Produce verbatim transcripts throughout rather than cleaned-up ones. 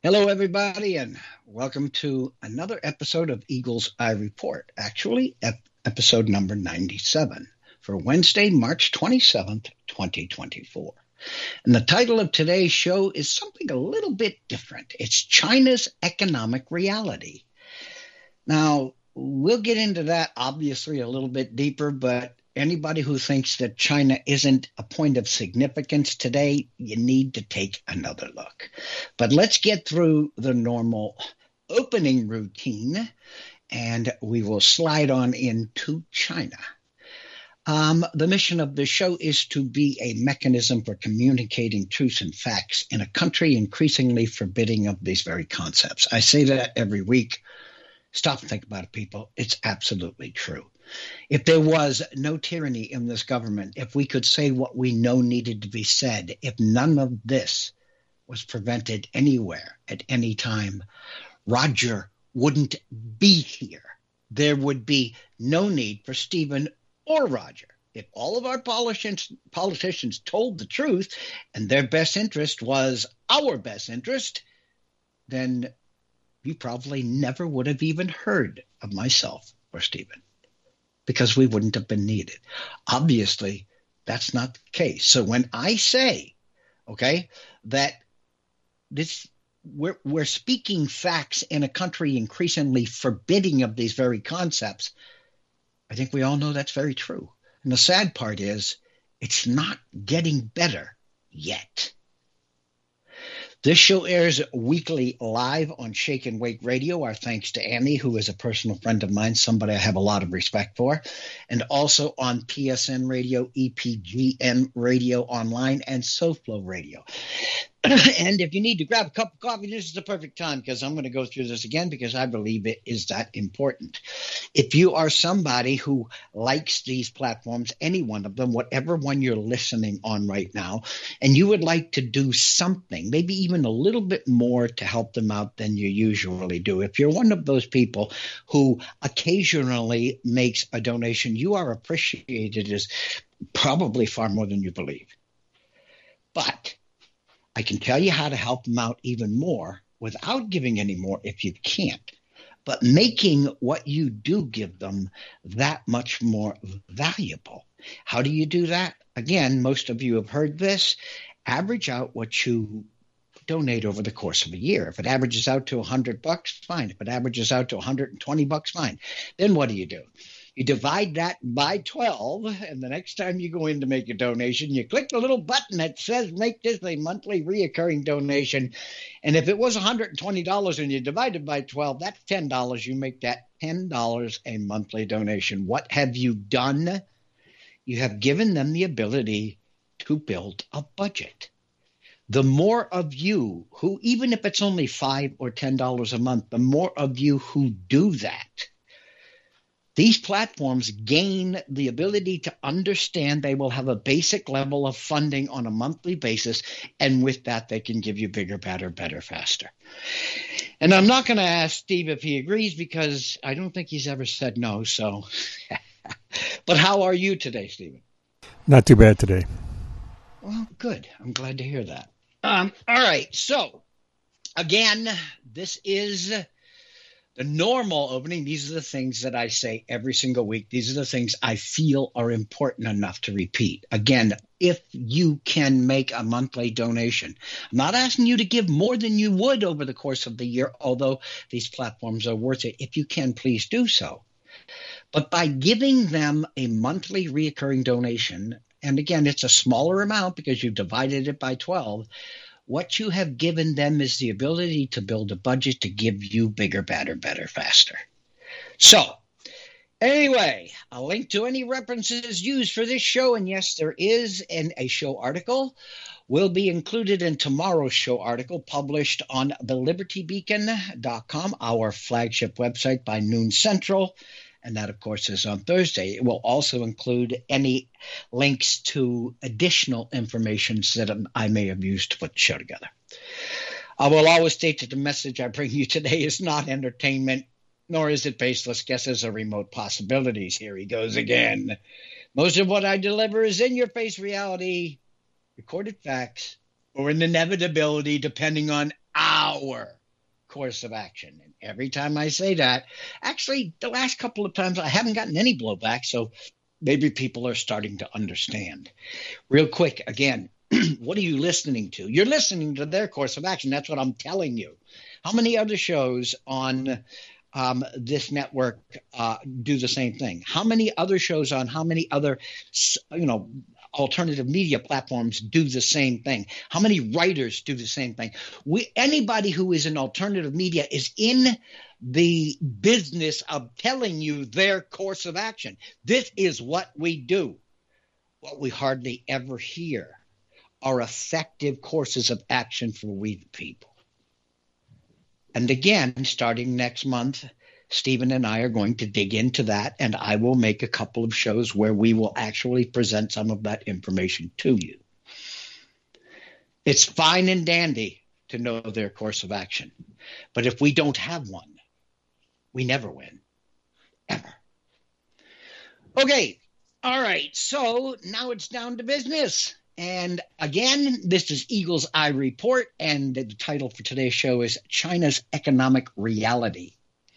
Hello, everybody, and welcome to another episode of Eagle's Eye Report. Actually, ep- episode number ninety-seven for Wednesday, March twenty-seventh, twenty twenty-four. And the title of today's show is something a little bit different. It's China's Economic Reality. Now, we'll get into that obviously a little bit deeper, but anybody who thinks that China isn't a point of significance today, you need to take another look. But let's get through the normal opening routine, and we will slide on into China. Um, the mission of the show is to be a mechanism for communicating truths and facts in a country increasingly forbidding of these very concepts. I say that every week. Stop and think about it, people. It's absolutely true. If there was no tyranny in this government, if we could say what we know needed to be said, if none of this was prevented anywhere at any time, Roger wouldn't be here. There would be no need for Stephen or Roger. If all of our politicians, politicians told the truth and their best interest was our best interest, then you probably never would have even heard of myself or Stephen, because we wouldn't have been needed. Obviously, that's not the case. So when I say, okay, that this we're we're speaking facts in a country increasingly forbidding of these very concepts, I think we all know that's very true. And the sad part is it's not getting better yet. This show airs weekly live on Shake and Wake Radio. Our thanks to Annie, who is a personal friend of mine, somebody I have a lot of respect for, and also on P S N Radio, E P G N Radio Online, and SoFlo Radio. And if you need to grab a cup of coffee, this is the perfect time, because I'm going to go through this again because I believe it is that important. If you are somebody who likes these platforms, any one of them, whatever one you're listening on right now, and you would like to do something, maybe even a little bit more to help them out than you usually do, if you're one of those people who occasionally makes a donation, you are appreciated as probably far more than you believe. But I can tell you how to help them out even more without giving any more if you can't, but making what you do give them that much more valuable. How do you do that? Again, most of you have heard this. Average out what you donate over the course of a year. If it averages out to one hundred bucks, fine. If it averages out to one hundred twenty bucks, fine. Then what do you do? You divide that by twelve, and the next time you go in to make a donation, you click the little button that says make this a monthly reoccurring donation. And if it was one hundred twenty dollars and you divide it by twelve, that's ten dollars. You make that ten dollars a monthly donation. What have you done? You have given them the ability to build a budget. The more of you who, even if it's only five or ten dollars a month, the more of you who do that, these platforms gain the ability to understand they will have a basic level of funding on a monthly basis, and with that, they can give you bigger, better, better, faster. And I'm not going to ask Steve if he agrees, because I don't think he's ever said no. So, but how are you today, Stephen? Not too bad today. Well, good. I'm glad to hear that. Um, all right. So, again, this is the normal opening. These are the things that I say every single week. These are the things I feel are important enough to repeat. Again, if you can make a monthly donation, I'm not asking you to give more than you would over the course of the year, although these platforms are worth it. If you can, please do so. But by giving them a monthly reoccurring donation, and again, it's a smaller amount because you've divided it by twelve, what you have given them is the ability to build a budget to give you bigger, better, better, faster. So, anyway, a link to any references used for this show, and yes, there is an, a show article, will be included in tomorrow's show article published on the liberty beacon dot com, our flagship website, by noon central. And that, of course, is on Thursday. It will also include any links to additional information that I may have used to put the show together. I will always state that the message I bring you today is not entertainment, nor is it baseless guesses or remote possibilities. Here he goes again. Most of what I deliver is in-your-face reality, recorded facts, or an inevitability depending on our course of action. And every time I say that, actually, the last couple of times I haven't gotten any blowback, so maybe people are starting to understand. Real quick, again, what are you listening to? You're listening to their course of action. That's what I'm telling you. How many other shows on um, this network uh, do the same thing? How many other shows on how many other, you know, alternative media platforms do the same thing? How many writers do the same thing? We, anybody who is in alternative media is in the business of telling you their course of action. This is what we do. What we hardly ever hear are effective courses of action for we the people. And again, starting next month, Stephen and I are going to dig into that, and I will make a couple of shows where we will actually present some of that information to you. It's fine and dandy to know their course of action, but if we don't have one, we never win, ever. Okay, all right, so now it's down to business. And again, this is Eagle's Eye Report, and the title for today's show is China's Economic Reality.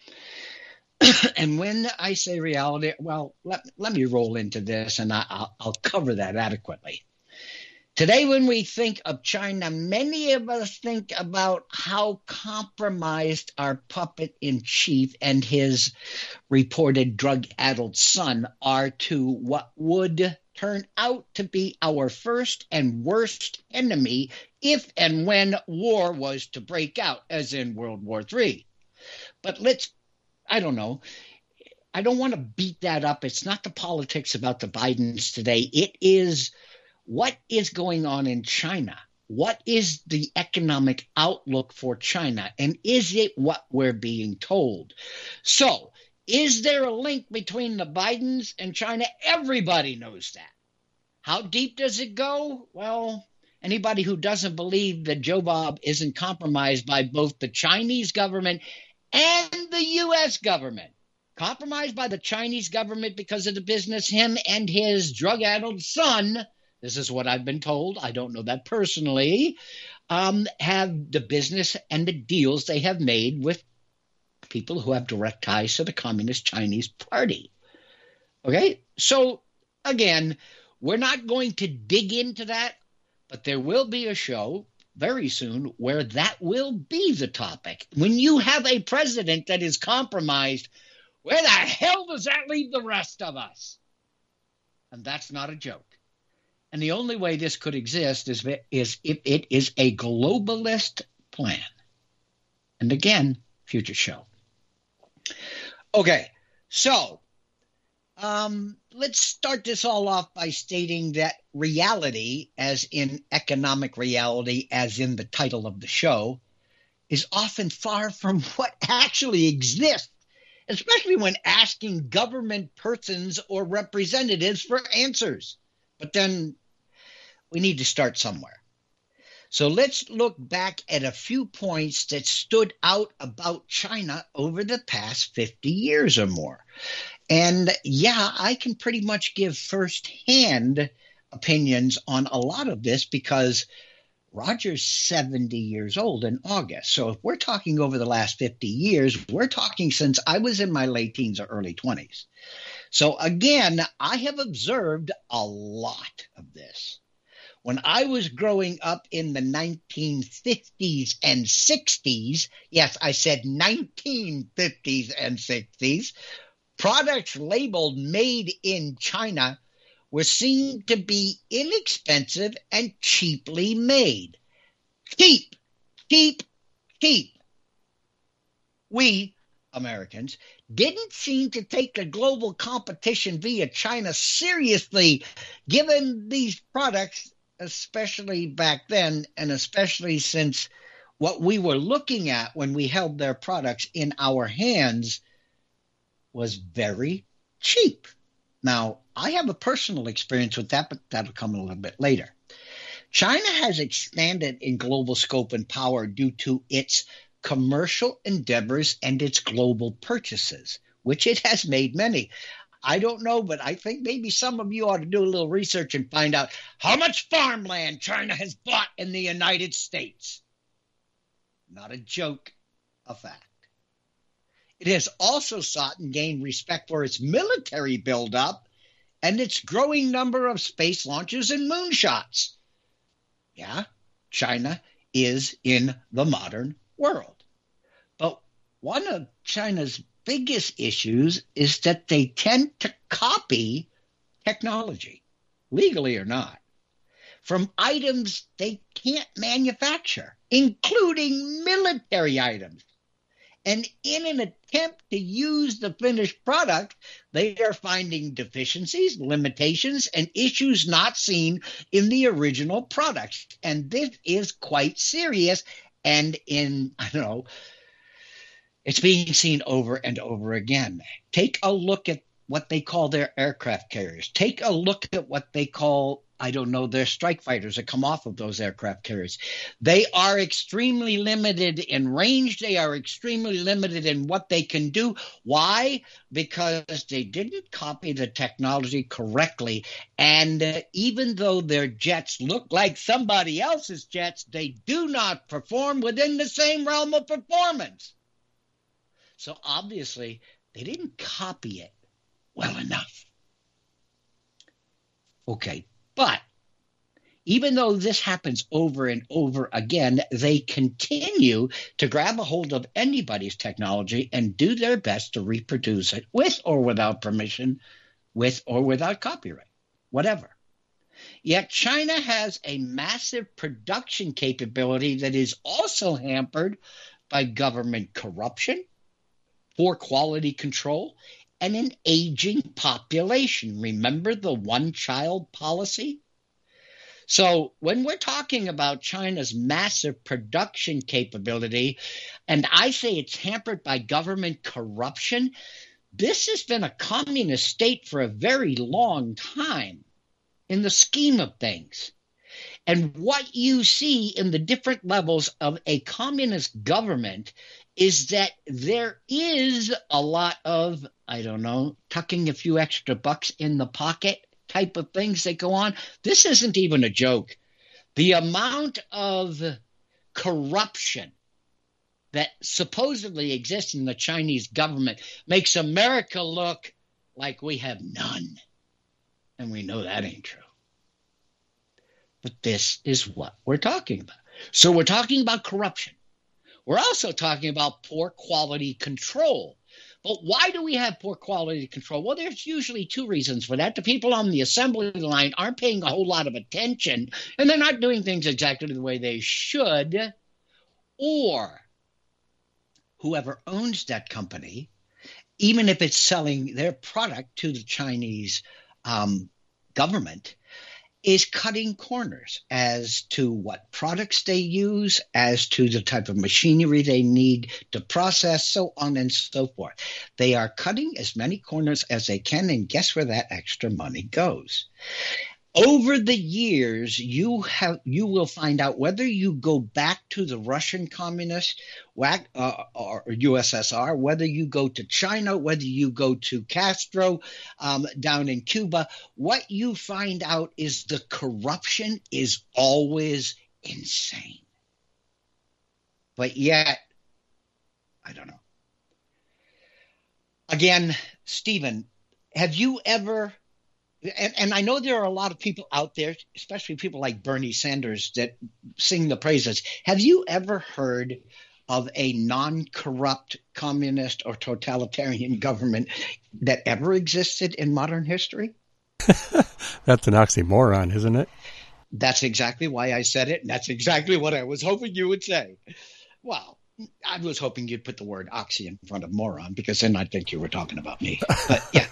And when I say reality, well, let, let me roll into this, and I, I'll, I'll cover that adequately. Today, when we think of China, many of us think about how compromised our puppet-in-chief and his reported drug-addled son are to what would turn out to be our first and worst enemy if and when war was to break out, as in World War Three. But let's, I don't know, I don't want to beat that up. It's not the politics about the Bidens today. It is what is going on in China. What is the economic outlook for China? And is it what we're being told? So, is there a link between the Bidens and China? Everybody knows that. How deep does it go? Well, anybody who doesn't believe that Joe Bob isn't compromised by both the Chinese government and the U S government. Compromised by the Chinese government because of the business him and his drug-addled son, this is what I've been told, I don't know that personally, um, have the business and the deals they have made with people who have direct ties to the Communist Chinese Party. Okay? So, again, we're not going to dig into that, but there will be a show very soon where that will be the topic. When you have a president that is compromised, where the hell does that leave the rest of us? And that's not a joke. And the only way this could exist is, is if it is a globalist plan. And again, future show. Okay, so um, let's start this all off by stating that reality, as in economic reality, as in the title of the show, is often far from what actually exists, especially when asking government persons or representatives for answers. But then we need to start somewhere. So let's look back at a few points that stood out about China over the past fifty years or more. And yeah, I can pretty much give firsthand opinions on a lot of this because Roger's seventy years old in August. So if we're talking over the last fifty years, we're talking since I was in my late teens or early twenties. So again, I have observed a lot of this. When I was growing up in the nineteen fifties and sixties, yes, I said nineteen fifties and sixties, products labeled made in China were seen to be inexpensive and cheaply made. Cheap, cheap, cheap. We, Americans, didn't seem to take the global competition via China seriously, given these products, especially back then, and especially since what we were looking at when we held their products in our hands was very cheap. Now, I have a personal experience with that, but that'll come a little bit later. China has expanded in global scope and power due to its commercial endeavors and its global purchases, which it has made many. I don't know, but I think maybe some of you ought to do a little research and find out how much farmland China has bought in the United States. Not a joke. a fact. It has also sought and gained respect for its military buildup and its growing number of space launches and moonshots. Yeah, China is in the modern world. But one of China's biggest issues is that they tend to copy technology, legally or not, from items they can't manufacture, including military items. And in an attempt to use the finished product, they are finding deficiencies, limitations, and issues not seen in the original products. And this is quite serious. And in, I don't know, it's being seen over and over again. Take a look at what they call their aircraft carriers. Take a look at what they call, I don't know, their strike fighters that come off of those aircraft carriers. They are extremely limited in range. They are extremely limited in what they can do. Why? Because they didn't copy the technology correctly. And uh, even though their jets look like somebody else's jets, they do not perform within the same realm of performance. So obviously, they didn't copy it well enough. Okay, but even though this happens over and over again, they continue to grab a hold of anybody's technology and do their best to reproduce it with or without permission, with or without copyright, whatever. Yet China has a massive production capability that is also hampered by government corruption, poor quality control, and an aging population. Remember the one-child policy? So when we're talking about China's massive production capability, and I say it's hampered by government corruption, this has been a communist state for a very long time in the scheme of things. And what you see in the different levels of a communist government is that there is a lot of, I don't know, tucking a few extra bucks in the pocket type of things that go on. This isn't even a joke. The amount of corruption that supposedly exists in the Chinese government makes America look like we have none. And we know that ain't true. But this is what we're talking about. So we're talking about corruption. We're also talking about poor quality control. But why do we have poor quality control? Well, there's usually two reasons for that. The people on the assembly line aren't paying a whole lot of attention, and they're not doing things exactly the way they should. Or whoever owns that company, even if it's selling their product to the Chinese um, government, is cutting corners as to what products they use, as to the type of machinery they need to process, so on and so forth. They are cutting as many corners as they can, and guess where that extra money goes? Over the years, you have you will find out whether you go back to the Russian communist uh, or U S S R, whether you go to China, whether you go to Castro um, down in Cuba, what you find out is the corruption is always insane. But yet, I don't know. Again, Stephen, have you ever... And, and I know there are a lot of people out there, especially people like Bernie Sanders, that sing the praises. Have you ever heard of a non-corrupt communist or totalitarian government that ever existed in modern history? That's an oxymoron, isn't it? That's exactly why I said it, and that's exactly what I was hoping you would say. Well, I was hoping you'd put the word oxy in front of moron, because then I'd think you were talking about me. But yeah.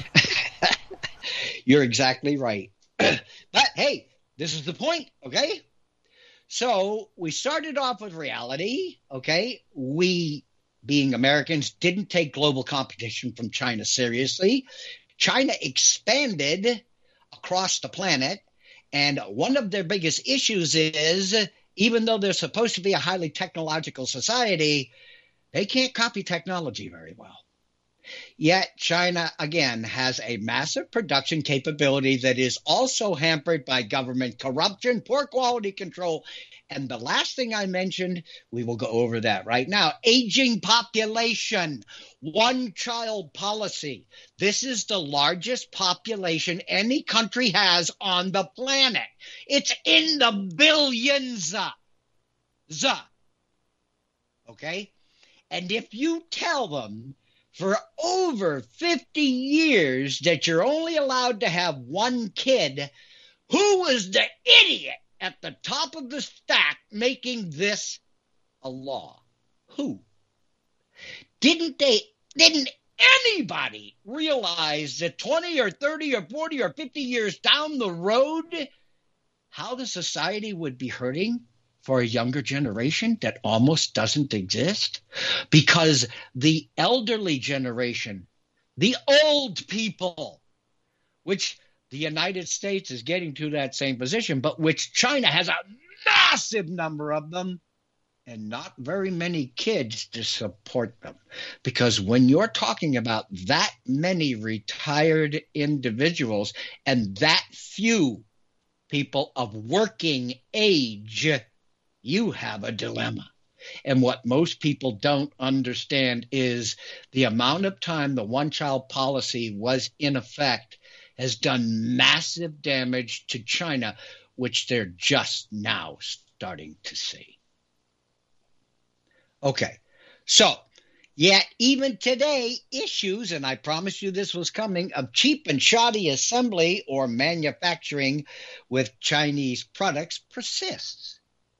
You're exactly right. But hey, this is the point, okay? So we started off with reality, okay? We, being Americans, didn't take global competition from China seriously. China expanded across the planet, and one of their biggest issues is, even though they're supposed to be a highly technological society, they can't copy technology very well. Yet China, again, has a massive production capability that is also hampered by government corruption, poor quality control, and the last thing I mentioned, we will go over that right now, aging population, one-child policy. This is the largest population any country has on the planet. It's in the billions. Z. Okay? And if you tell them for over fifty years that you're only allowed to have one kid, who was the idiot at the top of the stack making this a law? Who? Didn't they, didn't anybody realize that twenty or thirty or forty or fifty years down the road, how the society would be hurting for a younger generation that almost doesn't exist? Because the elderly generation, the old people, which the United States is getting to that same position, but which China has a massive number of them and not very many kids to support them. Because when you're talking about that many retired individuals and that few people of working age, you have a dilemma. And what most people don't understand is the amount of time the one-child policy was in effect has done massive damage to China, which they're just now starting to see. Okay, so yet even today, issues, and I promised you this was coming, of cheap and shoddy assembly or manufacturing with Chinese products persists.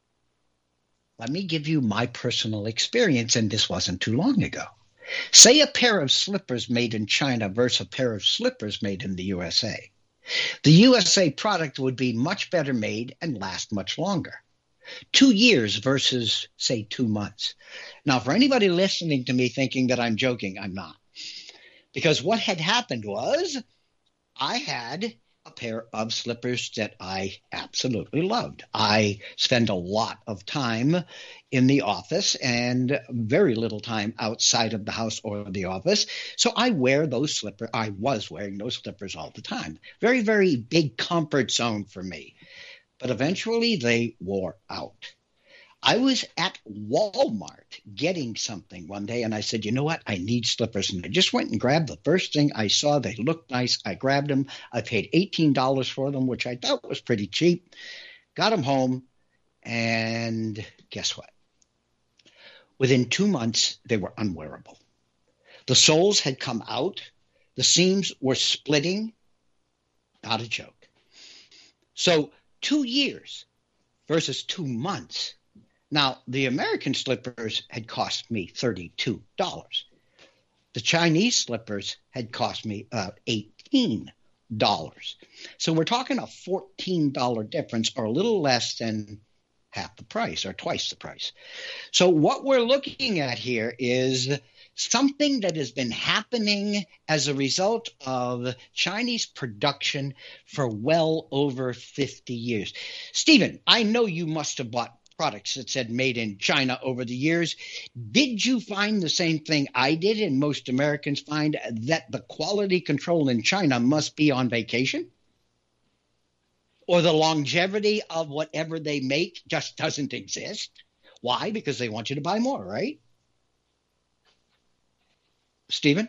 Let me give you my personal experience, and this wasn't too long ago. Say a pair of slippers made in China versus a pair of slippers made in the U S A. The U S A product would be much better made and last much longer. Two years versus, say, two months. Now, for anybody listening to me thinking that I'm joking, I'm not. Because what had happened was I had a pair of slippers that I absolutely loved. I spend a lot of time in the office and very little time outside of the house or the office. So I wear those slippers. I was wearing those slippers all the time. Very, very big comfort zone for me. But eventually they wore out. I was at Walmart getting something one day, and I said, you know what? I need slippers. And I just went and grabbed the first thing I saw. They looked nice. I grabbed them. I paid eighteen dollars for them, which I thought was pretty cheap. Got them home, and guess what? Within two months, they were unwearable. The soles had come out. The seams were splitting. Not a joke. So two years versus two months. Now, the American slippers had cost me thirty-two dollars. The Chinese slippers had cost me about eighteen dollars. So we're talking a fourteen dollars difference, or a little less than half the price or twice the price. So what we're looking at here is something that has been happening as a result of Chinese production for well over fifty years. Stephen, I know you must have bought products that said made in China over the years. Did you find the same thing I did and most Americans find, that the quality control in China must be on vacation? Or the longevity of whatever they make just doesn't exist? Why? Because they want you to buy more, right? Stephen?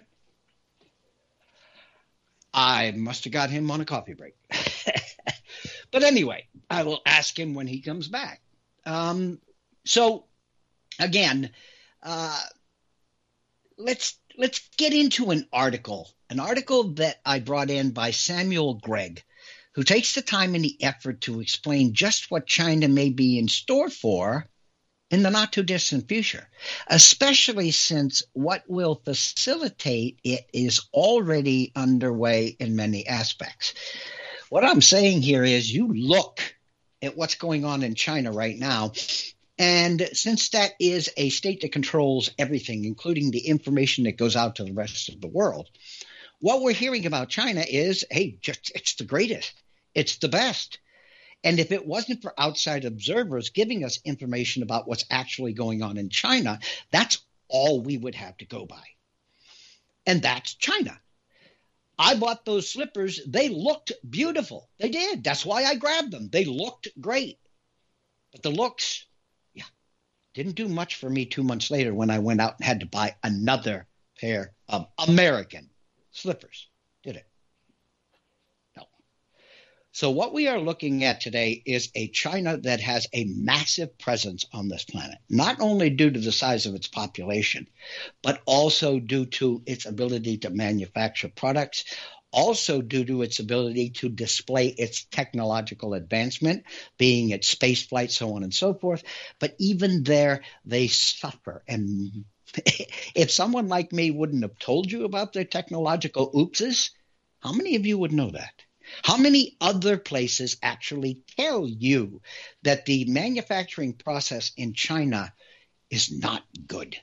I must have got him on a coffee break. But anyway, I will ask him when he comes back. Um, so, again, uh, let's let's get into an article, an article that I brought in by Samuel Gregg, who takes the time and the effort to explain just what China may be in store for in the not-too-distant future, especially since what will facilitate it is already underway in many aspects. What I'm saying here is you look at what's going on in China right now, and since that is a state that controls everything, including the information that goes out to the rest of the world, what we're hearing about China is, hey, just it's the greatest. It's the best. And if it wasn't for outside observers giving us information about what's actually going on in China, that's all we would have to go by. and that's China. I bought those slippers. They looked beautiful. They did. That's why I grabbed them. They looked great. But the looks, yeah, didn't do much for me two months later when I went out and had to buy another pair of American slippers. Did it? No. So what we are looking at today is a China that has a massive presence on this planet, not only due to the size of its population, but also due to its ability to manufacture products, also due to its ability to display its technological advancement, being its space flight, so on and so forth. But even there, they suffer. And if someone like me wouldn't have told you about their technological oopses, how many of you would know that? How many other places actually tell you that the manufacturing process in China is not good?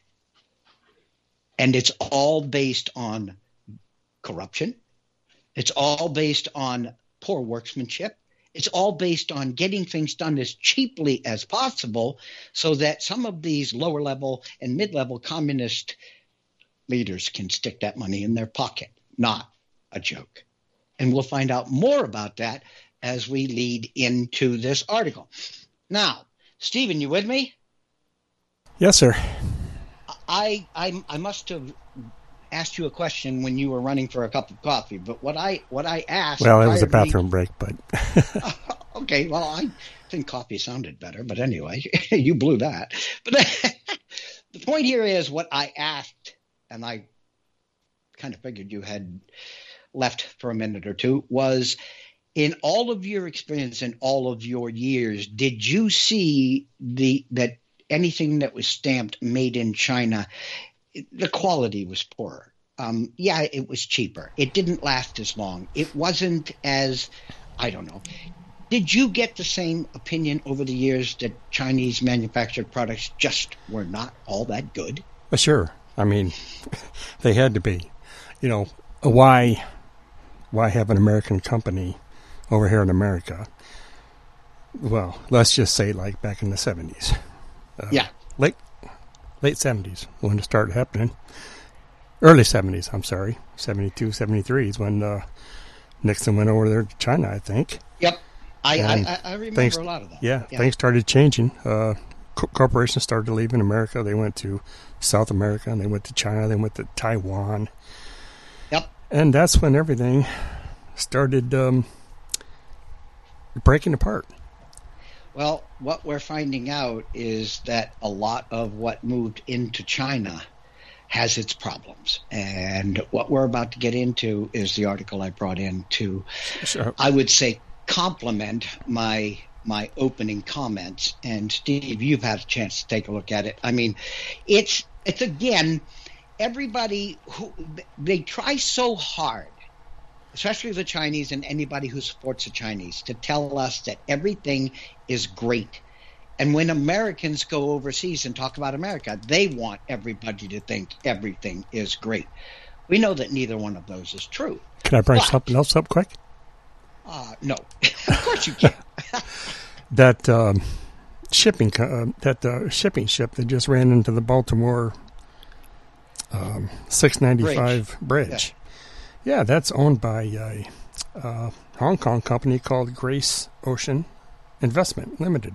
And it's all based on corruption. It's all based on poor workmanship. It's all based on getting things done as cheaply as possible so that some of these lower level and mid-level communist leaders can stick that money in their pocket. Not a joke. And we'll find out more about that as we lead into this article. Now, Stephen, you with me? Yes, sir. I, I I must have asked you a question when you were running for a cup of coffee, but what I what I asked. Well, it was a bathroom me, break, but. Okay, well, I think coffee sounded better, but anyway, you blew that. But the point here is what I asked, and I kind of figured you had left for a minute or two, was in all of your experience in all of your years, did you see the that anything that was stamped made in China, the quality was poorer? Um, yeah, it was cheaper. It didn't last as long. It wasn't as, I don't know. Did you get the same opinion over the years that Chinese manufactured products just were not all that good? Well, sure. I mean, they had to be. You know, why... Why have an American company over here in America? Well, let's just say like back in the seventies. Uh, yeah. Late late seventies when it started happening. Early seventies, I'm sorry. seventy-two, seventy-three is when uh, Nixon went over there to China, I think. Yep. I, I, I remember things, a lot of that. Yeah, yeah. Things started changing. Uh, co- corporations started leaving America. They went to South America, and they went to China. They went to Taiwan. Yep. And that's when everything started um, breaking apart. Well, what we're finding out is that a lot of what moved into China has its problems. And what we're about to get into is the article I brought in to, sure. I would say, complement my my opening comments. And Steve, you've had a chance to take a look at it. I mean, it's it's again... Everybody who they try so hard, especially the Chinese and anybody who supports the Chinese, to tell us that everything is great. And when Americans go overseas and talk about America, they want everybody to think everything is great. We know that neither one of those is true. Can I bring but, something else up quick? Uh, no, of course you can. that um, shipping uh, that uh, shipping ship that just ran into the Baltimore. Um, six ninety-five bridge. bridge. Yeah. yeah, that's owned by a, a Hong Kong company called Grace Ocean Investment Limited.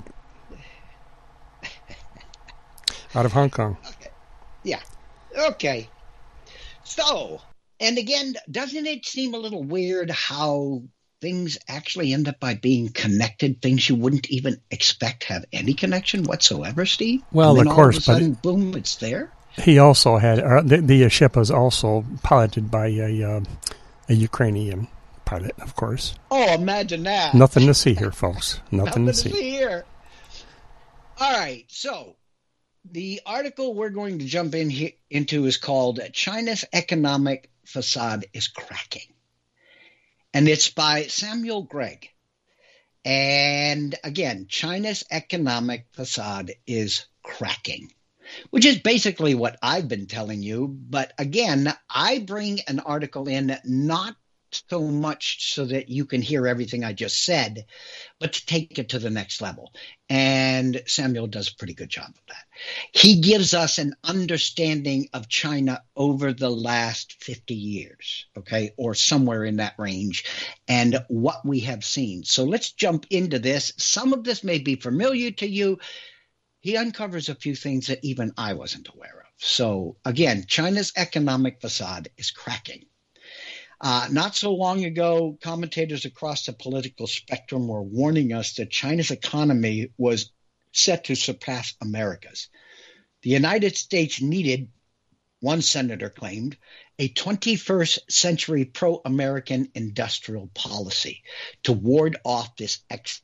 Out of Hong Kong. Okay. Yeah. Okay. So, and again, doesn't it seem a little weird how things actually end up by being connected, things you wouldn't even expect have any connection whatsoever, Steve? Well, of course, all of a sudden, but... boom, it's there? He also had uh, the, the ship was also piloted by a uh, a Ukrainian pilot, of course. Oh, imagine that! Nothing to see here, folks. Nothing, Nothing to, to see. see here. All right, so the article we're going to jump in he- into is called "China's Economic Facade is Cracking," and it's by Samuel Gregg. And again, China's economic facade is cracking. Which is basically what I've been telling you. But again, I bring an article in not so much so that you can hear everything I just said, but to take it to the next level. And Samuel does a pretty good job of that. He gives us an understanding of China over the last fifty years, okay, or somewhere in that range, and what we have seen. So let's jump into this. Some of this may be familiar to you. He uncovers a few things that even I wasn't aware of. So again, China's economic facade is cracking. Uh, not so long ago, commentators across the political spectrum were warning us that China's economy was set to surpass America's. The United States needed, one senator claimed, a twenty-first century pro-American industrial policy to ward off this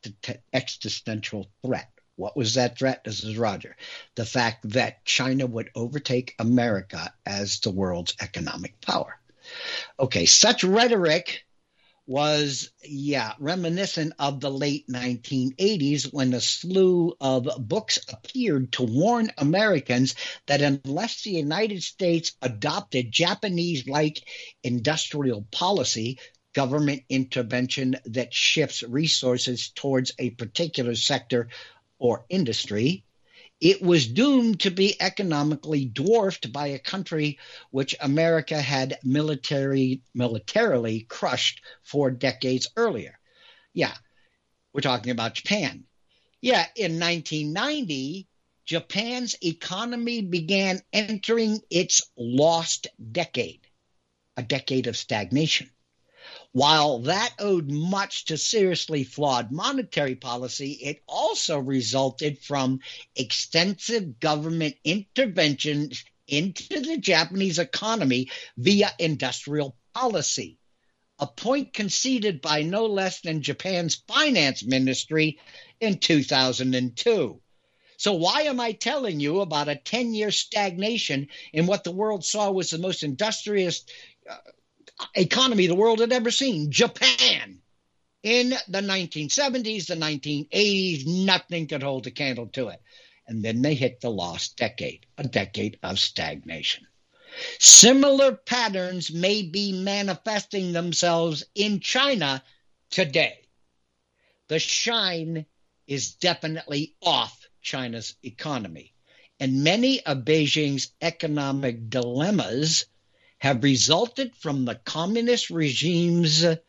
existential threat. What was that threat? This is Roger. The fact that China would overtake America as the world's economic power. Okay, such rhetoric was, yeah, reminiscent of the late nineteen eighties when a slew of books appeared to warn Americans that unless the United States adopted Japanese-like industrial policy, government intervention that shifts resources towards a particular sector or industry, it was doomed to be economically dwarfed by a country which America had military, militarily crushed four decades earlier. Yeah, we're talking about Japan. Yeah, in nineteen ninety, Japan's economy began entering its lost decade, a decade of stagnation. While that owed much to seriously flawed monetary policy, it also resulted from extensive government intervention into the Japanese economy via industrial policy, a point conceded by no less than Japan's finance ministry in two thousand two. So why am I telling you about a ten-year stagnation in what the world saw was the most industrious uh, economy the world had ever seen? Japan. In the nineteen seventies, the nineteen eighties, nothing could hold a candle to it. And then they hit the lost decade, a decade of stagnation. Similar patterns may be manifesting themselves in China today. The shine is definitely off China's economy, and many of Beijing's economic dilemmas have resulted from the communist regime's uh,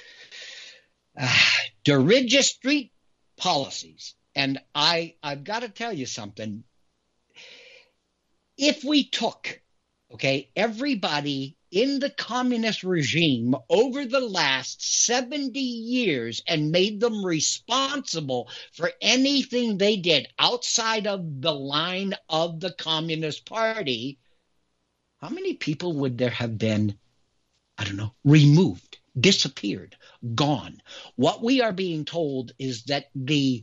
dirigious street policies. And I, I've got to tell you something. If we took, okay, everybody in the communist regime over the last seventy years and made them responsible for anything they did outside of the line of the Communist Party, how many people would there have been, I don't know, removed, disappeared, gone? What we are being told is that the,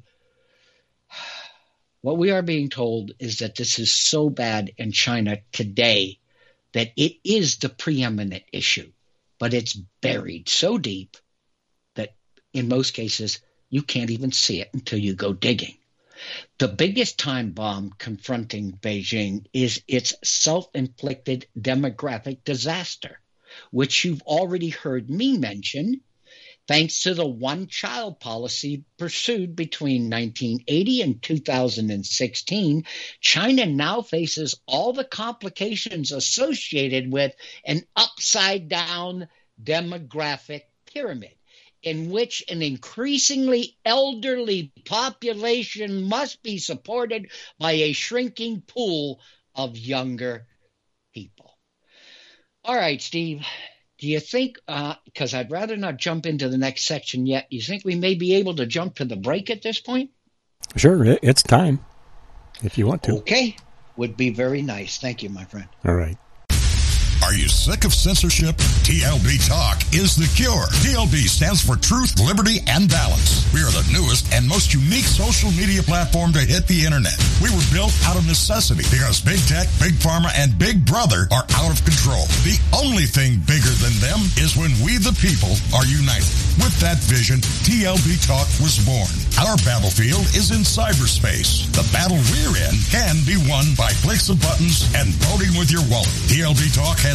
what we are being told is that this is so bad in China today that it is the preeminent issue, but it's buried so deep that in most cases you can't even see it until you go digging. The biggest time bomb confronting Beijing is its self-inflicted demographic disaster, which you've already heard me mention. Thanks to the one-child policy pursued between nineteen eighty and two thousand sixteen, China now faces all the complications associated with an upside-down demographic pyramid, in which an increasingly elderly population must be supported by a shrinking pool of younger people. All right, Steve, do you think, because uh, I'd rather not jump into the next section yet, you think we may be able to jump to the break at this point? Sure, it's time, if you want to. Okay, would be very nice. Thank you, my friend. All right. Are you sick of censorship? T L B Talk is the cure. T L B stands for Truth, Liberty, and Balance. We are the newest and most unique social media platform to hit the internet. We were built out of necessity because Big Tech, Big Pharma, and Big Brother are out of control. The only thing bigger than them is when we the people are united. With that vision, T L B Talk was born. Our battlefield is in cyberspace. The battle we're in can be won by clicks of buttons and voting with your wallet. T L B Talk has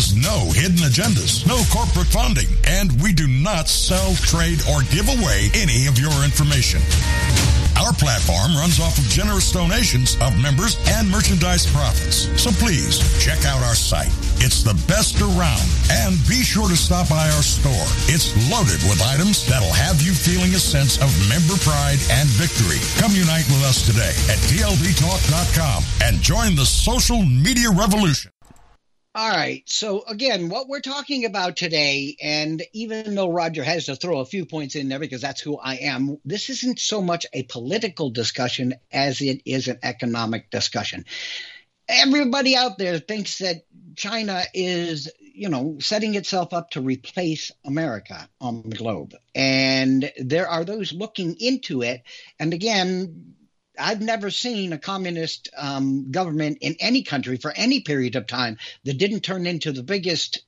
has no hidden agendas, no corporate funding, and we do not sell, trade, or give away any of your information. Our platform runs off of generous donations of members and merchandise profits. So please check out our site. It's the best around. And be sure to stop by our store. It's loaded with items that'll have you feeling a sense of member pride and victory. Come unite with us today at T L B talk dot com and join the social media revolution. All right. So, again, what we're talking about today, and even though Roger has to throw a few points in there because that's who I am, this isn't so much a political discussion as it is an economic discussion. Everybody out there thinks that China is, you know, setting itself up to replace America on the globe. And there are those looking into it. And again, I've never seen a communist um, government in any country for any period of time that didn't turn into the biggest.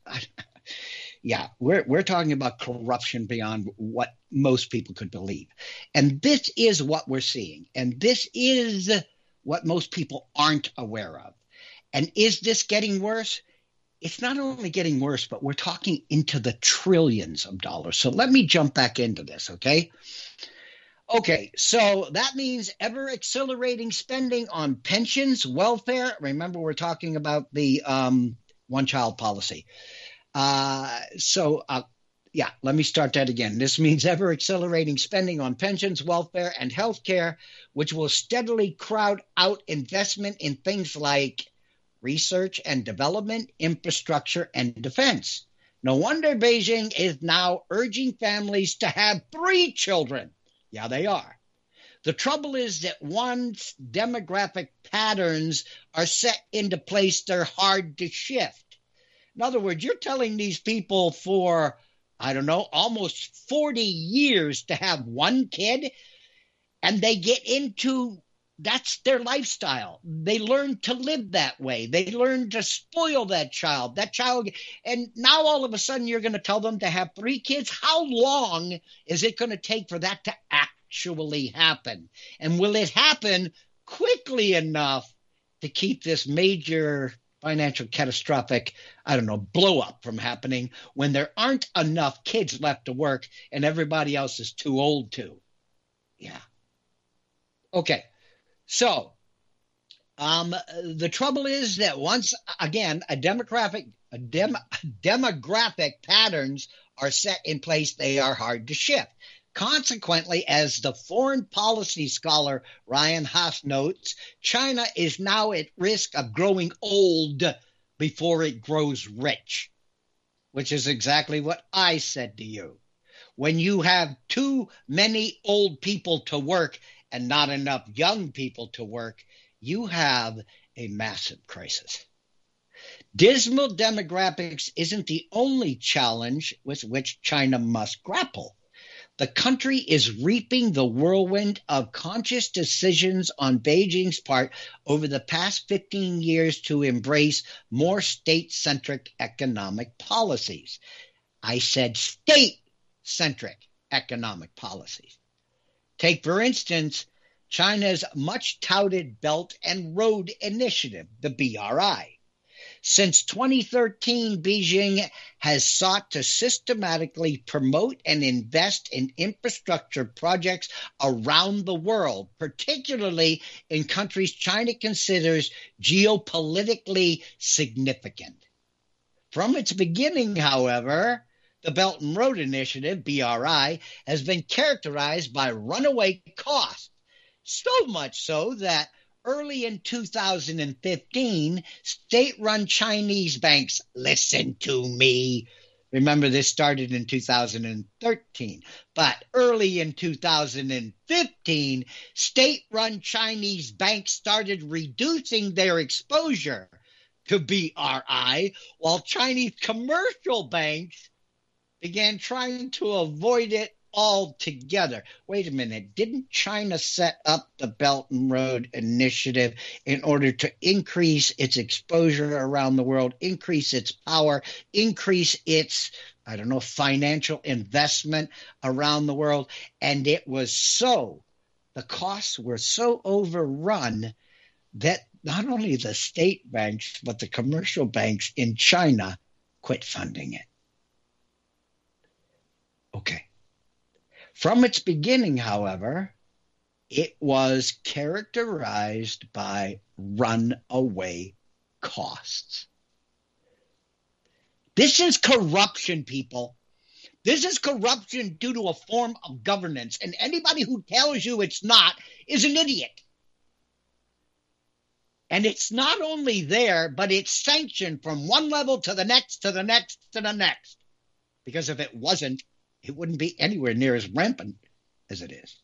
Yeah, we're we're talking about corruption beyond what most people could believe. And this is what we're seeing. And this is what most people aren't aware of. And is this getting worse? It's not only getting worse, but we're talking into the trillions of dollars. So let me jump back into this, okay? Okay, so that means ever accelerating spending on pensions, welfare. Remember, we're talking about the um, one-child policy. Uh, so, uh, yeah, let me start that again. This means ever accelerating spending on pensions, welfare, and health care, which will steadily crowd out investment in things like research and development, infrastructure, and defense. No wonder Beijing is now urging families to have three children. Yeah, they are. The trouble is that once demographic patterns are set into place, they're hard to shift. In other words, you're telling these people for, I don't know, almost forty years to have one kid, and they get into, that's their lifestyle. They learn to live that way. They learn to spoil that child. That child, and now all of a sudden you're going to tell them to have three kids? How long is it going to take for that to actually happen? And will it happen quickly enough to keep this major financial catastrophic, I don't know, blow up from happening when there aren't enough kids left to work and everybody else is too old to? Yeah. Okay. So um, the trouble is that once, again, a demographic, a dem, demographic patterns are set in place, they are hard to shift. Consequently, as the foreign policy scholar Ryan Haas notes, China is now at risk of growing old before it grows rich, which is exactly what I said to you. When you have too many old people to work and not enough young people to work, you have a massive crisis. Dismal demographics isn't the only challenge with which China must grapple. The country is reaping the whirlwind of conscious decisions on Beijing's part over the past fifteen years to embrace more state-centric economic policies. I said state-centric economic policies. Take, for instance, China's much-touted Belt and Road Initiative, the B R I. Since twenty thirteen, Beijing has sought to systematically promote and invest in infrastructure projects around the world, particularly in countries China considers geopolitically significant. From its beginning, however, the Belt and Road Initiative, B R I, has been characterized by runaway costs, so much so that early in two thousand fifteen, state-run Chinese banks, listen to me. Remember, this started in two thousand thirteen. But early in two thousand fifteen, state-run Chinese banks started reducing their exposure to B R I, while Chinese commercial banks began trying to avoid it altogether. Wait a minute. Didn't China set up the Belt and Road Initiative in order to increase its exposure around the world, increase its power, increase its, I don't know, financial investment around the world? And it was so, the costs were so overrun that not only the state banks, but the commercial banks in China quit funding it. Okay. From its beginning, however, it was characterized by runaway costs. This is corruption, people. This is corruption due to a form of governance, and anybody who tells you it's not is an idiot. And it's not only there, but it's sanctioned from one level to the next, to the next, to the next. Because if it wasn't, it wouldn't be anywhere near as rampant as it is.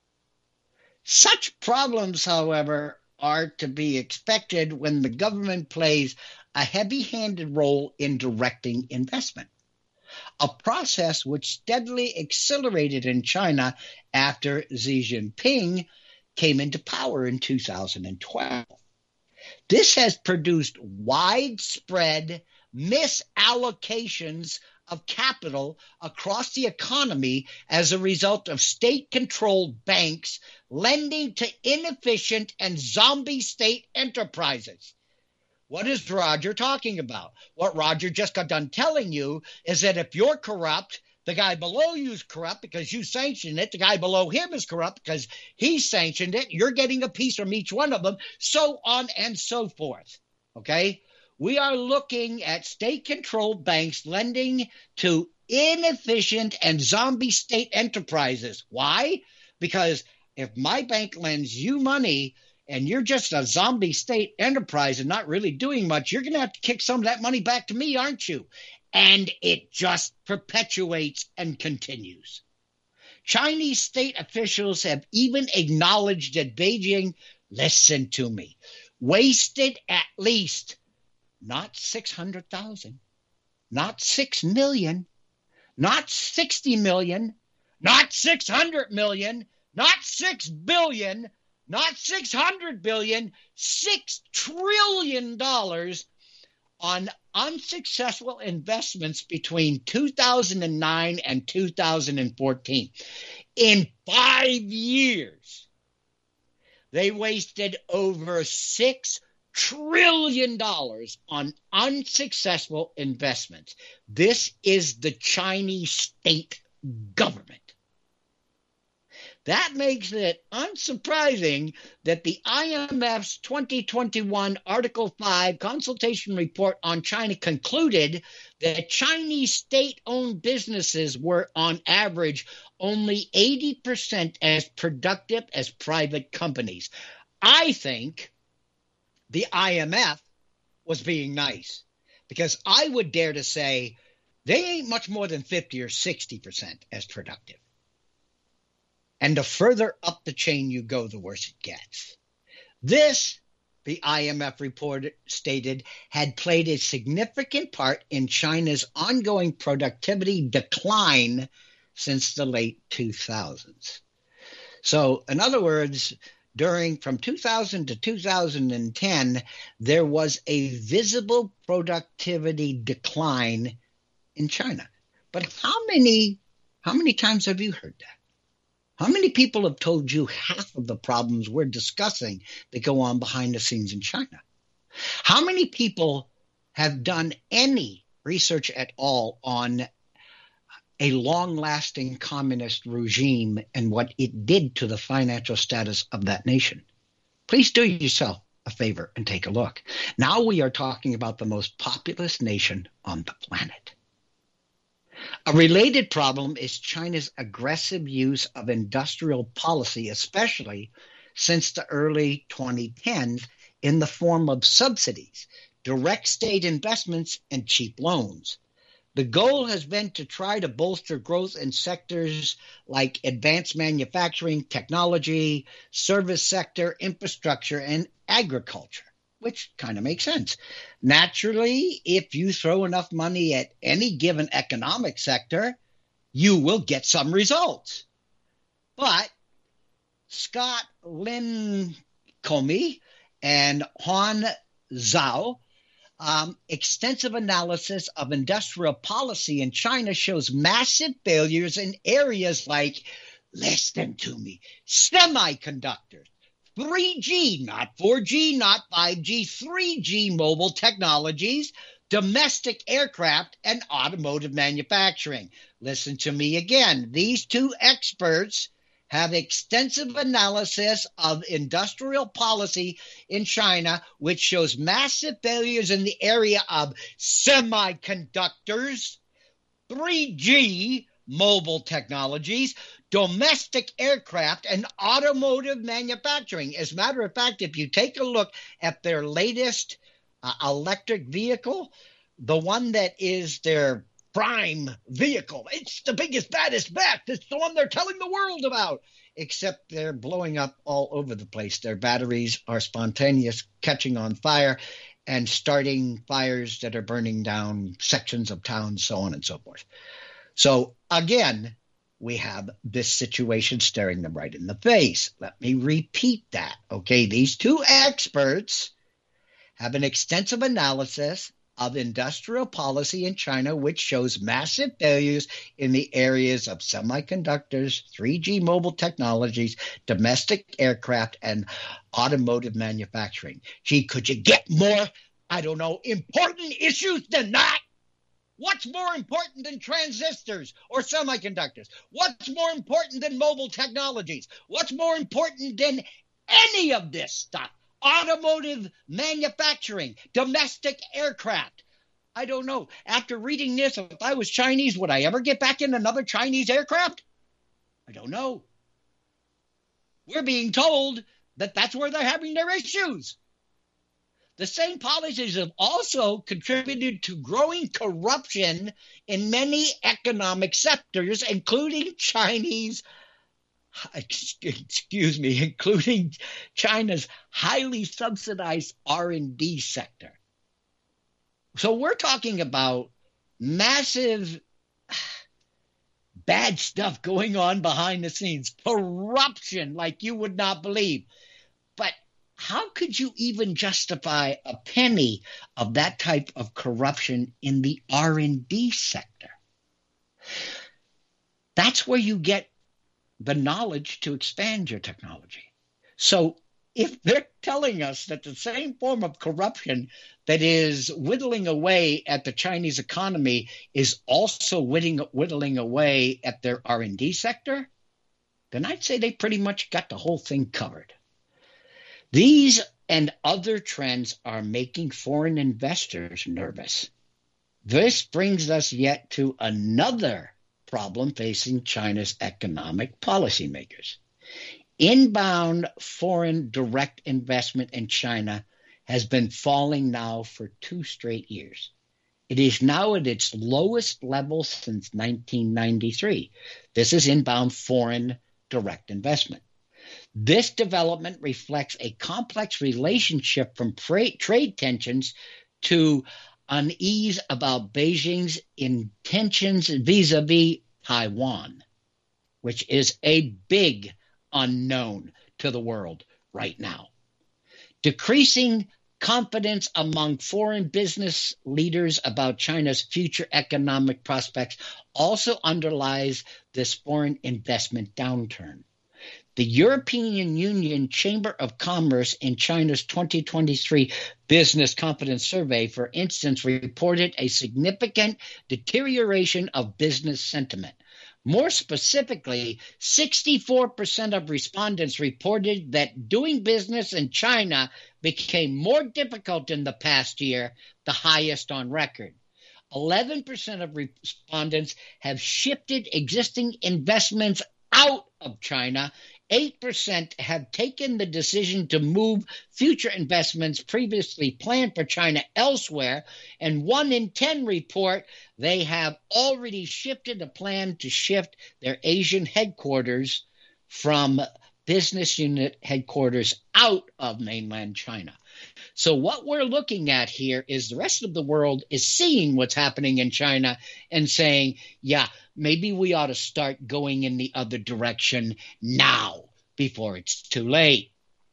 Such problems, however, are to be expected when the government plays a heavy-handed role in directing investment, a process which steadily accelerated in China after Xi Jinping came into power in two thousand twelve. This has produced widespread misallocations of capital across the economy as a result of state-controlled banks lending to inefficient and zombie state enterprises. What is Roger talking about? What Roger just got done telling you is that if you're corrupt, the guy below you is corrupt because you sanctioned it. The guy below him is corrupt because he sanctioned it. You're getting a piece from each one of them, so on and so forth. Okay? We are looking at state-controlled banks lending to inefficient and zombie state enterprises. Why? Because if my bank lends you money and you're just a zombie state enterprise and not really doing much, you're going to have to kick some of that money back to me, aren't you? And it just perpetuates and continues. Chinese state officials have even acknowledged that Beijing, listen to me, wasted at least not six hundred thousand, not six million, not sixty million, not six hundred million, not six billion, not six hundred billion, six trillion dollars on unsuccessful investments between two thousand nine and two thousand fourteen. In five years, they wasted over six trillion dollars on unsuccessful investments. This is the Chinese state government. That makes it unsurprising that the I M F's twenty twenty-one Article five consultation report on China concluded that Chinese state-owned businesses were, on average, only eighty percent as productive as private companies. I think the I M F was being nice, because I would dare to say they ain't much more than fifty or sixty percent as productive. And the further up the chain you go, the worse it gets. This, the I M F report stated, had played a significant part in China's ongoing productivity decline since the late two thousands. So, in other words, during from two thousand to two thousand ten, there was a visible productivity decline in China. But how many, how many times have you heard that? How many people have told you half of the problems we're discussing that go on behind the scenes in China? How many people have done any research at all on a long-lasting communist regime and what it did to the financial status of that nation? Please do yourself a favor and take a look. Now we are talking about the most populous nation on the planet. A related problem is China's aggressive use of industrial policy, especially since the early twenty tens, in the form of subsidies, direct state investments, and cheap loans. The goal has been to try to bolster growth in sectors like advanced manufacturing, technology, service sector, infrastructure, and agriculture, which kind of makes sense. Naturally, if you throw enough money at any given economic sector, you will get some results. But Scott Lincombe and Han Zhao, um, extensive analysis of industrial policy in China shows massive failures in areas like, listen to me, semiconductors, three G, not four G, not five G, three G mobile technologies, domestic aircraft and automotive manufacturing. Listen to me again. These two experts have extensive analysis of industrial policy in China, which shows massive failures in the area of semiconductors, three G mobile technologies, domestic aircraft, and automotive manufacturing. As a matter of fact, if you take a look at their latest uh, electric vehicle, the one that is their prime vehicle, it's the biggest, baddest, best. It's the one they're telling the world about, except they're blowing up all over the place. Their batteries are spontaneous, catching on fire and starting fires that are burning down sections of towns, so on and so forth. So again, we have this situation staring them right in the face. Let me repeat that. Okay, these two experts have an extensive analysis of industrial policy in China, which shows massive failures in the areas of semiconductors, three G mobile technologies, domestic aircraft, and automotive manufacturing. Gee, could you get more, I don't know, important issues than that? What's more important than transistors or semiconductors? What's more important than mobile technologies? What's more important than any of this stuff? Automotive manufacturing, domestic aircraft. I don't know. After reading this, if I was Chinese, would I ever get back in another Chinese aircraft? I don't know. We're being told that that's where they're having their issues. The same policies have also contributed to growing corruption in many economic sectors, including Chinese, excuse me, including China's highly subsidized R and D sector. So we're talking about massive bad stuff going on behind the scenes, corruption like you would not believe. But how could you even justify a penny of that type of corruption in the R and D sector? That's where you get the knowledge to expand your technology. So if they're telling us that the same form of corruption that is whittling away at the Chinese economy is also whittling, whittling away at their R and D sector, then I'd say they pretty much got the whole thing covered. These and other trends are making foreign investors nervous. This brings us yet to another problem facing China's economic policymakers. Inbound foreign direct investment in China has been falling now for two straight years. It is now at its lowest level since nineteen ninety-three. This is inbound foreign direct investment. This development reflects a complex relationship from trade tensions to unease about Beijing's intentions vis-a-vis Taiwan, which is a big unknown to the world right now. Decreasing confidence among foreign business leaders about China's future economic prospects also underlies this foreign investment downturn. The European Union Chamber of Commerce in China's twenty twenty-three Business Confidence Survey, for instance, reported a significant deterioration of business sentiment. More specifically, sixty-four percent of respondents reported that doing business in China became more difficult in the past year, the highest on record. eleven percent of respondents have shifted existing investments out of China. eight percent have taken the decision to move future investments previously planned for China elsewhere, and one in ten report they have already shifted a plan to shift their Asian headquarters from business unit headquarters out of mainland China. So what we're looking at here is the rest of the world is seeing what's happening in China and saying, yeah, maybe we ought to start going in the other direction now before it's too late.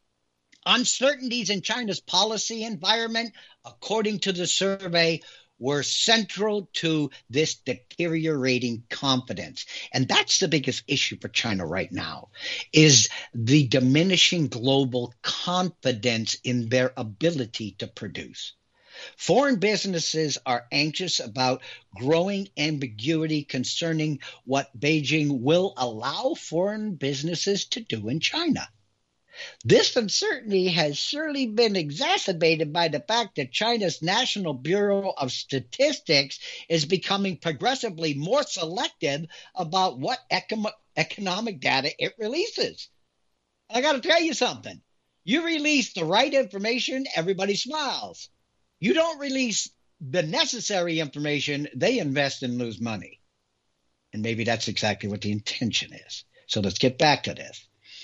Uncertainties in China's policy environment, according to the survey, were central to this deteriorating confidence. And that's the biggest issue for China right now, is the diminishing global confidence in their ability to produce. Foreign businesses are anxious about growing ambiguity concerning what Beijing will allow foreign businesses to do in China. This uncertainty has surely been exacerbated by the fact that China's National Bureau of Statistics is becoming progressively more selective about what eco- economic data it releases. I got to tell you something. You release the right information, everybody smiles. You don't release the necessary information, they invest and lose money. And maybe that's exactly what the intention is. So let's get back to this.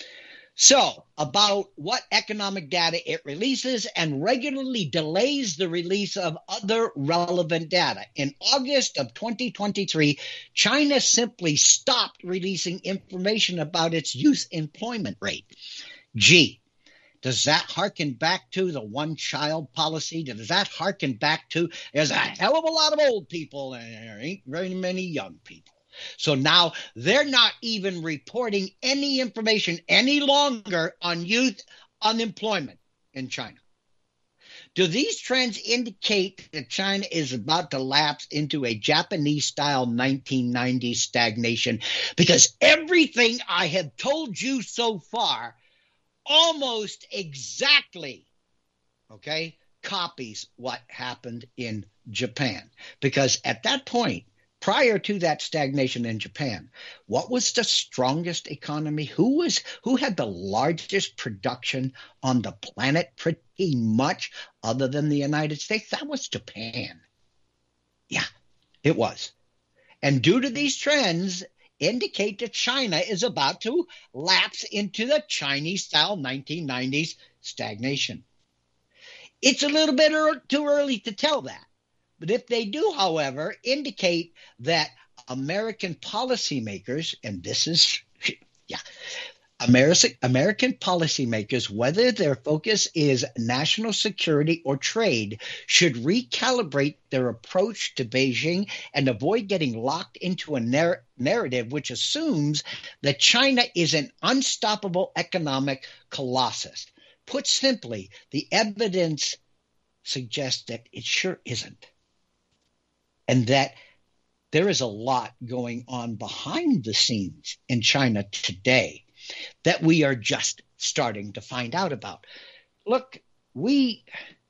So, about what economic data it releases and regularly delays the release of other relevant data. In August of twenty twenty-three, China simply stopped releasing information about its youth employment rate. Gee, does that harken back to the one-child policy? Does that harken back to there's a hell of a lot of old people and there ain't very many young people? So now they're not even reporting any information any longer on youth unemployment in China. Do these trends indicate that China is about to lapse into a Japanese-style nineteen nineties stagnation? Because everything I have told you so far almost exactly, okay, copies what happened in Japan. Because at that point, prior to that stagnation in Japan, what was the strongest economy? Who was who had the largest production on the planet pretty much other than the United States? That was Japan. Yeah, it was. And due to these trends, indicate that China is about to lapse into the Chinese-style nineteen nineties stagnation. It's a little bit er- too early to tell that. But if they do, however, indicate that American policymakers, and this is, yeah, American, American policymakers, whether their focus is national security or trade, should recalibrate their approach to Beijing and avoid getting locked into a narr- narrative which assumes that China is an unstoppable economic colossus. Put simply, the evidence suggests that it sure isn't. And that there is a lot going on behind the scenes in China today that we are just starting to find out about. Look, we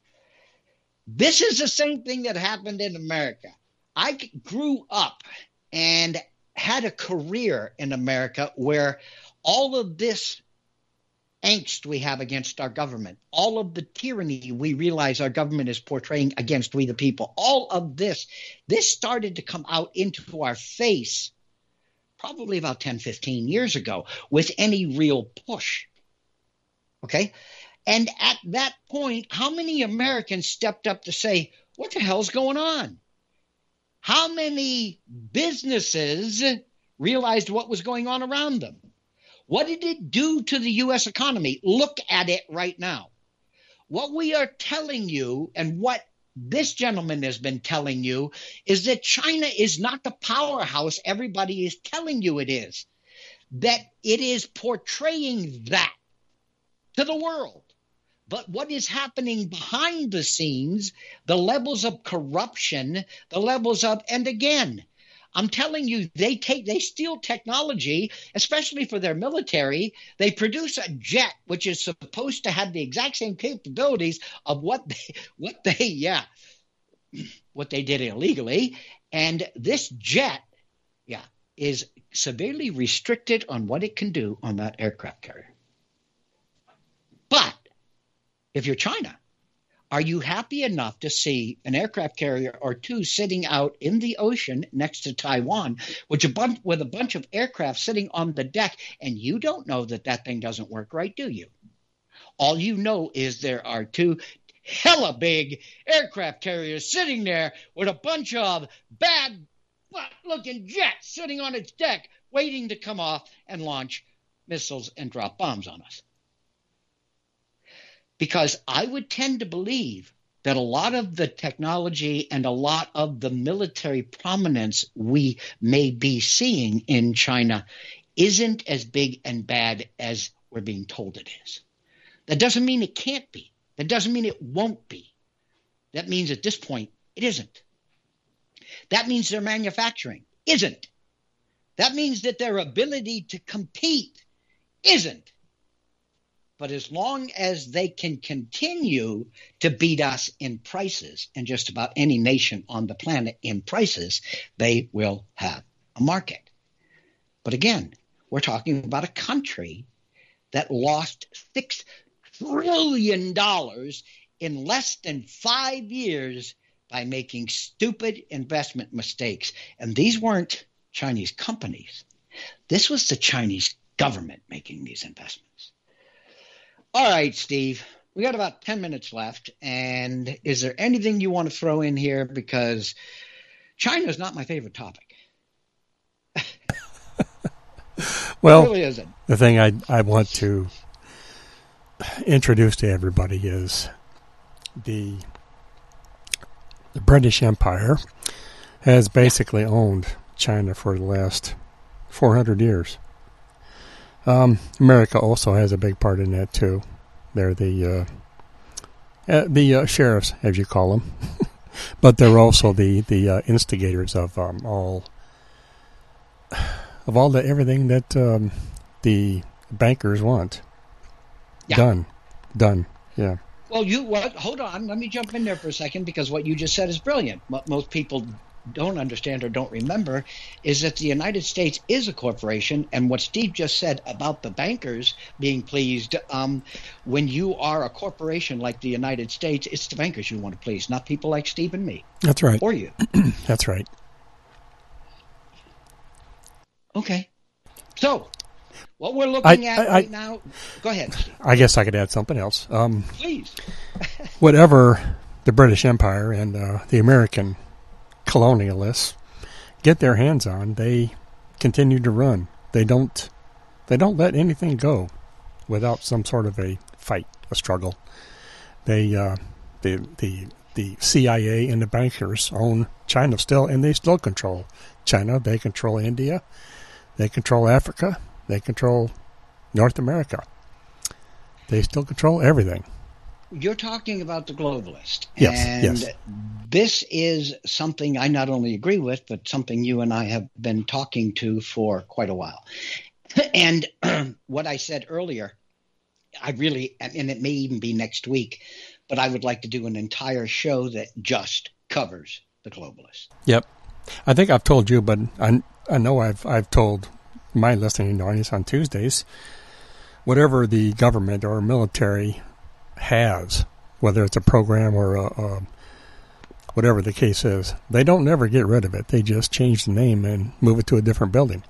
this is the same thing that happened in America. I grew up and had a career in America where all of this angst we have against our government, all of the tyranny we realize our government is portraying against we the people, all of this, this started to come out into our face probably about ten, fifteen years ago with any real push. Okay? And at that point, how many Americans stepped up to say, what the hell's going on? How many businesses realized what was going on around them? What did it do to the U S economy? Look at it right now. What we are telling you and what this gentleman has been telling you is that China is not the powerhouse everybody is telling you it is, that it is portraying that to the world. But what is happening behind the scenes, the levels of corruption, the levels of, and again, I'm telling you, they take, they steal technology, especially for their military. They produce a jet which is supposed to have the exact same capabilities of what they, what they, yeah, what they did illegally. And this jet, yeah, is severely restricted on what it can do on that aircraft carrier. But if you're China, are you happy enough to see an aircraft carrier or two sitting out in the ocean next to Taiwan with a bunch, with a bunch of aircraft sitting on the deck, and you don't know that that thing doesn't work right, do you? All you know is there are two hella big aircraft carriers sitting there with a bunch of bad-looking jets sitting on its deck waiting to come off and launch missiles and drop bombs on us. Because I would tend to believe that a lot of the technology and a lot of the military prominence we may be seeing in China isn't as big and bad as we're being told it is. That doesn't mean it can't be. That doesn't mean it won't be. That means at this point, it isn't. That means their manufacturing isn't. That means that their ability to compete isn't. But as long as they can continue to beat us in prices, and just about any nation on the planet in prices, they will have a market. But again, we're talking about a country that lost six trillion dollars in less than five years by making stupid investment mistakes. And these weren't Chinese companies. This was the Chinese government making these investments. All right, Steve, we got about ten minutes left. And is there anything you want to throw in here? Because China is not my favorite topic. Well, it really isn't. The thing I I want to introduce to everybody is the the British Empire has basically owned China for the last four hundred years. Um, America also has a big part in that too. They're the uh, uh, the uh, sheriffs, as you call them, but they're also the the uh, instigators of um, all of all the everything that um, the bankers want. Yeah. Done, done. Yeah. Well, you what? Hold on. Let me jump in there for a second, because what you just said is brilliant. What most people don't understand or don't remember is that the United States is a corporation, and what Steve just said about the bankers being pleased, um, when you are a corporation like the United States, it's the bankers you want to please, not people like Steve and me. That's right. Or you. That's right. Okay. So, what we're looking I, at I, right I, now, go ahead, Steve. I guess I could add something else. Um, Please. whatever the British Empire and uh, the American colonialists get their hands on, they continue to run. They don't. They don't let anything go without some sort of a fight, a struggle. They, uh, the the the C I A and the bankers own China still, and they still control China. They control India. They control Africa. They control North America. They still control everything. You're talking about the globalist. Yes, and yes. This is something I not only agree with, but something you and I have been talking to for quite a while. And what I said earlier, I really, and it may even be next week, but I would like to do an entire show that just covers the globalists. Yep. I think I've told you, but I, I know I've I've told my listening audience on Tuesdays, whatever the government or military has, whether it's a program or a, a, whatever the case is, they don't never get rid of it. They just change the name and move it to a different building.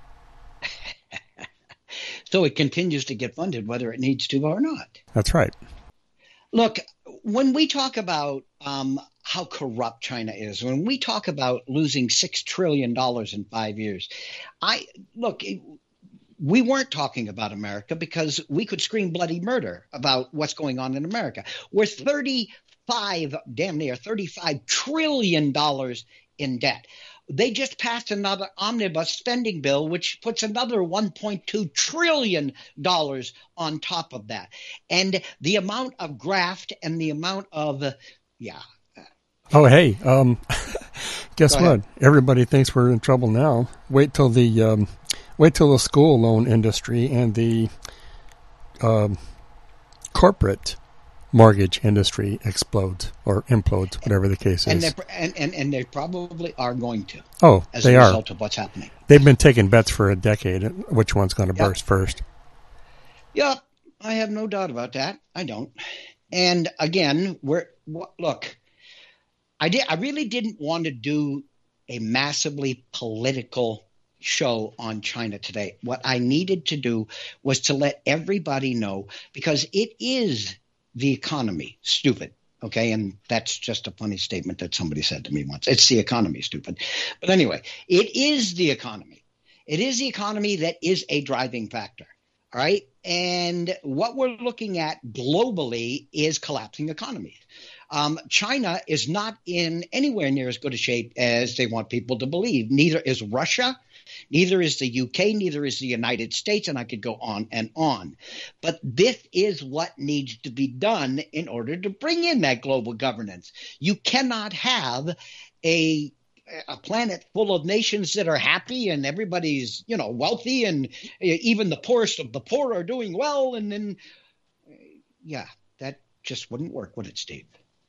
So it continues to get funded whether it needs to or not. That's right. Look, when we talk about um, how corrupt China is, when we talk about losing six trillion dollars in five years, I look, we weren't talking about America because we could scream bloody murder about what's going on in America. We're thirty-five, damn near thirty-five trillion dollars in debt. They just passed another omnibus spending bill, which puts another one point two trillion dollars on top of that. And the amount of graft and the amount of, uh, yeah. Oh, hey, um, guess what? Everybody thinks we're in trouble now. Wait till the um, wait till the school loan industry and the um, corporate mortgage industry explodes or implodes, whatever the case and is. And, and and they probably are going to. Oh, as they a are. result of what's happening. They've been taking bets for a decade. Which one's going to Yep. burst first? Yeah, I have no doubt about that. I don't. And again, we're look. I did. I really didn't want to do a massively political show on China today. What I needed to do was to let everybody know, because it is the economy, stupid. Okay, and that's just a funny statement that somebody said to me once. It's the economy, stupid. But anyway, it is the economy. It is the economy that is a driving factor. All right, and what we're looking at globally is collapsing economies. Um, China is not in anywhere near as good a shape as they want people to believe. Neither is Russia. Neither is the U K, neither is the United States, and I could go on and on. But this is what needs to be done in order to bring in that global governance. You cannot have a a planet full of nations that are happy and everybody's, you know, wealthy, and even the poorest of the poor are doing well. And then, yeah, that just wouldn't work, would it, Steve?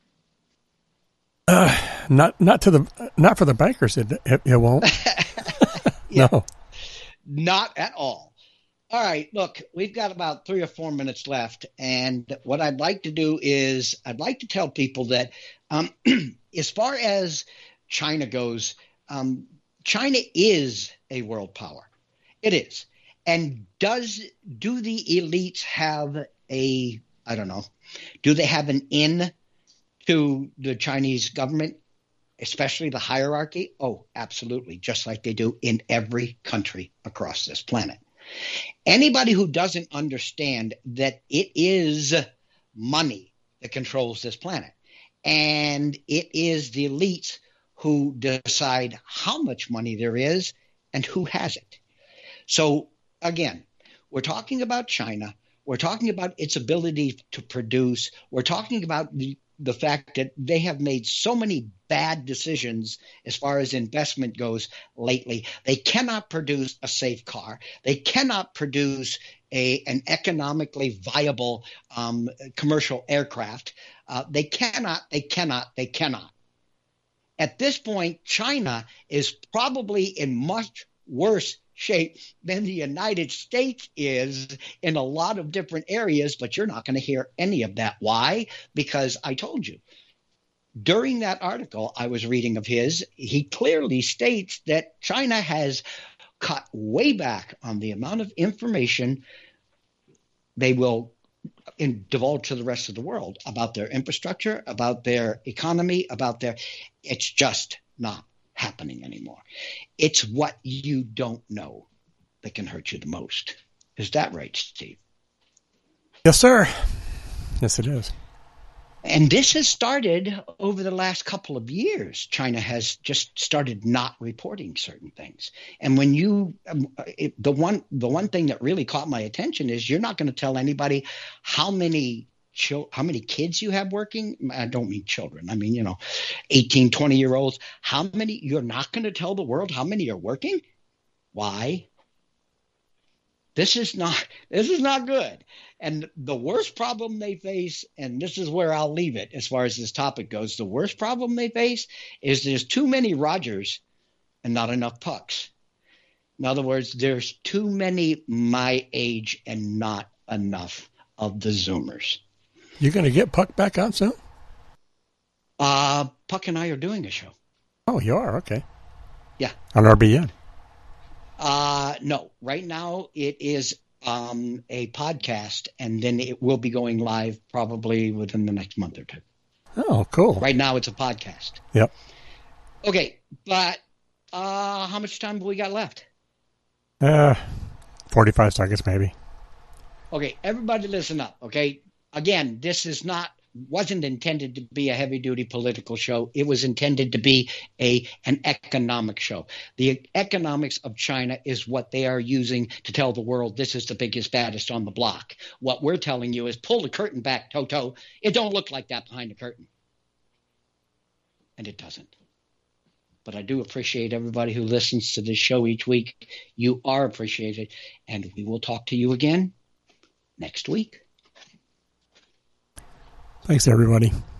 Uh, not not to the not for the bankers. It it, it won't. Yeah, no, not at all. All right, look, we've got about three or four minutes left, and what I'd like to do is I'd like to tell people that um, as far as China goes, um, China is a world power. It is. And does do the elites have a, I don't know, do they have an in to the Chinese government, especially the hierarchy? Oh, absolutely, just like they do in every country across this planet. Anybody who doesn't understand that it is money that controls this planet, and it is the elites who decide how much money there is and who has it. So again, we're talking about China. We're talking about its ability to produce. We're talking about the, the fact that they have made so many bad decisions as far as investment goes lately. They cannot produce a safe car. They cannot produce a, an economically viable um, commercial aircraft. Uh, they cannot, they cannot, they cannot. At this point, China is probably in much worse shape than the United States is in a lot of different areas, but you're not going to hear any of that. Why? Because I told you, during that article I was reading of his, he clearly states that China has cut way back on the amount of information they will in, divulge to the rest of the world about their infrastructure, about their economy, about their – it's just not happening anymore. It's what you don't know that can hurt you the most. Is that right, Steve? Yes, sir. Yes, it is. And this has started over the last couple of years. China has just started not reporting certain things. And when you um, it, the one the one thing that really caught my attention is you're not going to tell anybody how many chil- how many kids you have working. I don't mean children. I mean, you know, eighteen, twenty year olds. How many? You're not going to tell the world how many are working? Why? This is not this is not good. And the worst problem they face, and this is where I'll leave it as far as this topic goes, the worst problem they face is there's too many Rogers and not enough Pucks. In other words, there's too many my age and not enough of the Zoomers. You're going to get Puck back on soon? Uh, Puck and I are doing a show. Oh, you are? Okay. Yeah. On R B N? Uh, no. Right now it is um, a podcast, and then it will be going live probably within the next month or two. Oh, cool. Right now it's a podcast. Yep. Okay, but uh, how much time have we got left? Uh, forty-five seconds maybe. Okay, everybody listen up, okay? Again, this is not wasn't intended to be a heavy-duty political show. It was intended to be a an economic show. The economics of China is what they are using to tell the world this is the biggest, baddest on the block. What we're telling you is pull the curtain back, Toto. It don't look like that behind the curtain. And it doesn't. But I do appreciate everybody who listens to this show each week. You are appreciated. And we will talk to you again next week. Thanks, everybody.